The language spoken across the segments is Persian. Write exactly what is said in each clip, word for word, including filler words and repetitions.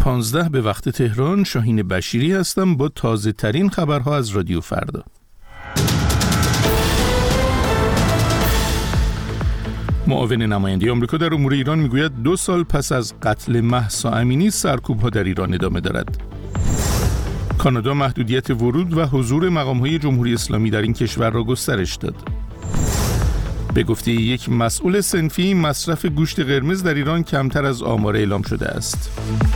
پانزده به وقت تهران. شاهین بشیری هستم با تازه ترین خبرها از رادیو فردا. معاون نماینده آمریکا در امور ایران میگوید دو سال پس از قتل مهسا امینی سرکوب‌ها در ایران ادامه دارد. کانادا محدودیت ورود و حضور مقام‌های جمهوری اسلامی در این کشور را گسترش داد. به گفته یک مسئول صنفی مصرف گوشت قرمز در ایران کمتر از آمار اعلام شده است.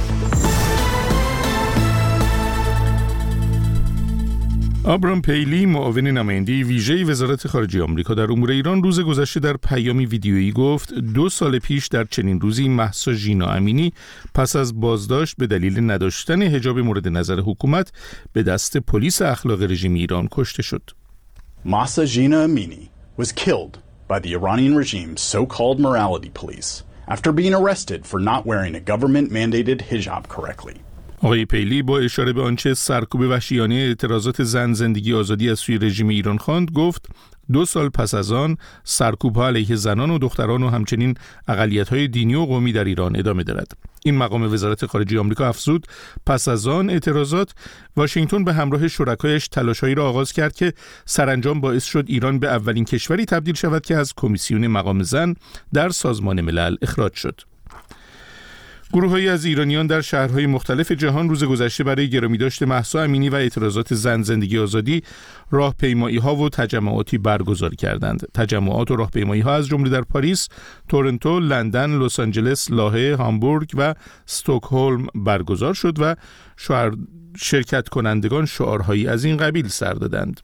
آبرام پیلی معاون نماینده ویژه وزارت خارجه آمریکا در امور ایران روز گذشته در پیامی ویدیویی گفت دو سال پیش در چنین روزی مهسا ژینا امینی پس از بازداشت به دلیل نداشتن حجاب مورد نظر حکومت به دست پلیس اخلاق رژیم ایران کشته شد. Mahsa Jina Amini was killed by the Iranian regime's so-called morality police after being arrested for not wearing a government-mandated hijab correctly. آقای پیلی با اشاره به آنچه سرکوب وحشیانه اعتراضات زن زندگی آزادی از سوی رژیم ایران خواند گفت دو سال پس از آن سرکوب‌ها علیه زنان و دختران و همچنین اقلیت‌های دینی و قومی در ایران ادامه دارد. این مقام وزارت خارجه آمریکا افزود پس از آن اعتراضات واشنگتن به همراه شرکایش تلاش‌هایی را آغاز کرد که سرانجام باعث شد ایران به اولین کشوری تبدیل شود که از کمیسیون مقام زن در سازمان ملل اخراج شد. گروه‌هایی از ایرانیان در شهرهای مختلف جهان روز گذشته برای گرامیداشت مهسا امینی و اعتراضات زن زندگی آزادی راهپیمایی‌ها و تجمعاتی برگزار کردند. تجمعات و راهپیمایی‌ها از جمله در پاریس، تورنتو، لندن، لس آنجلس، لاهه، هامبورگ و استکهلم برگزار شد و شعار شرکت کنندگان شعارهایی از این قبیل سر دادند.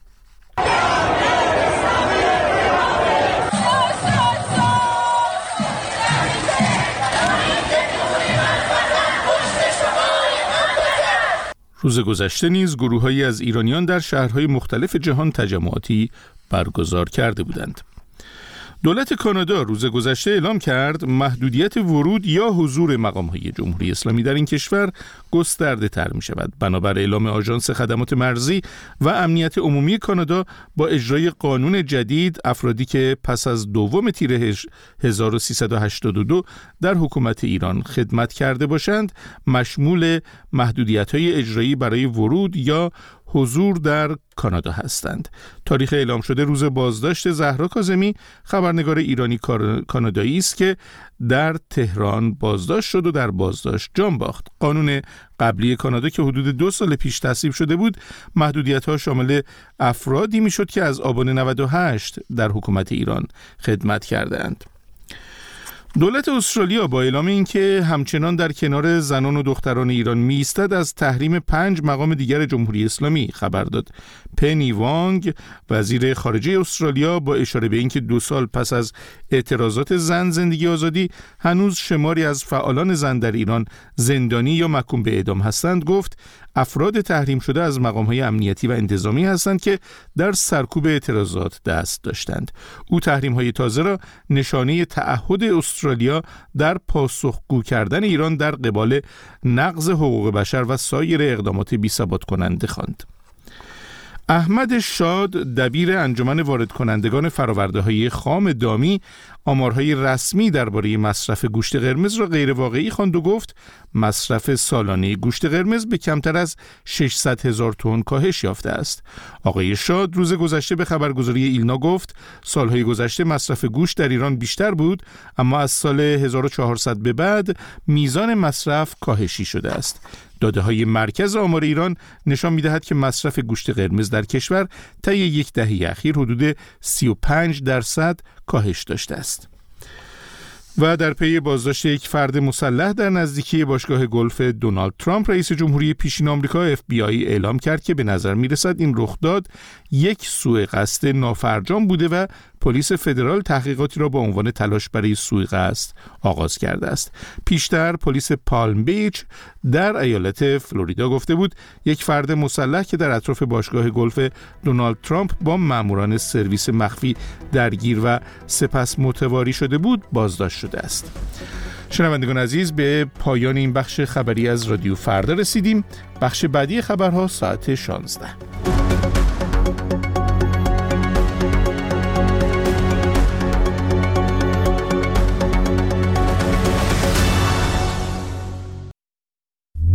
روز گذشته نیز گروه‌هایی از ایرانیان در شهرهای مختلف جهان تجمعاتی برگزار کرده بودند. دولت کانادا روز گذشته اعلام کرد محدودیت ورود یا حضور مقام‌های جمهوری اسلامی در این کشور گسترده تر می شود. بنابر اعلام آژانس خدمات مرزی و امنیت عمومی کانادا با اجرای قانون جدید افرادی که پس از دوم تیر هزار و سیصد و هشتاد و دو در حکومت ایران خدمت کرده باشند مشمول محدودیت‌های اجرایی برای ورود یا حضور در کانادا هستند. تاریخ اعلام شده روز بازداشت زهرا کاظمی خبرنگار ایرانی کانادایی است که در تهران بازداشت شد و در بازداشت جان باخت. قانون قبلی کانادا که حدود دو سال پیش تصویب شده بود محدودیت‌ها شامل افرادی میشد که از آبان نود و هشت در حکومت ایران خدمت کردند. دولت استرالیا با اعلام اینکه همچنان در کنار زنان و دختران ایران می‌ایستد از تحریم پنج مقام دیگر جمهوری اسلامی خبر داد. پنی وانگ وزیر خارجه استرالیا با اشاره به اینکه دو سال پس از اعتراضات زن زندگی آزادی هنوز شماری از فعالان زن در ایران زندانی یا محکوم به اعدام هستند گفت افراد تحریم شده از مقام‌های امنیتی و انتظامی هستند که در سرکوب اعتراضات دست داشتند. او تحریم‌های تازه را نشانه تعهد استرالیا در پاسخگو کردن ایران در قبال نقض حقوق بشر و سایر اقدامات بی‌ثبات کننده خواند. احمد شاد دبیر انجمن وارد کنندگان فرآورده‌های خام دامی آمارهای رسمی درباره مصرف گوشت قرمز را غیر واقعی خواند و گفت مصرف سالانه گوشت قرمز به کمتر از ششصد هزار تن کاهش یافته است. آقای شاد روز گذشته به خبرگزاری ایلنا گفت سالهای گذشته مصرف گوشت در ایران بیشتر بود اما از سال هزار و چهارصد به بعد میزان مصرف کاهشی شده است. داده‌های مرکز آمار ایران نشان می‌دهد که مصرف گوشت قرمز در کشور طی یک دهه اخیر حدود سی و پنج درصد کاهش داشته است. و در پی بازداشت یک فرد مسلح در نزدیکی باشگاه گلف دونالد ترامپ رئیس جمهوری پیشین آمریکا اف بی آی اعلام کرد که به نظر می‌رسد این رخداد یک سوء قصد نافرجام بوده و پلیس فدرال تحقیقاتی را با عنوان تلاش برای سوء قصد آغاز کرده است. پیشتر پلیس پالم بیچ در ایالت فلوریدا گفته بود یک فرد مسلح که در اطراف باشگاه گلف دونالد ترامپ با ماموران سرویس مخفی درگیر و سپس متواری شده بود بازداشت شده است. شنوندگان عزیز به پایان این بخش خبری از رادیو فردا رسیدیم. بخش بعدی خبرها ساعت شانزده.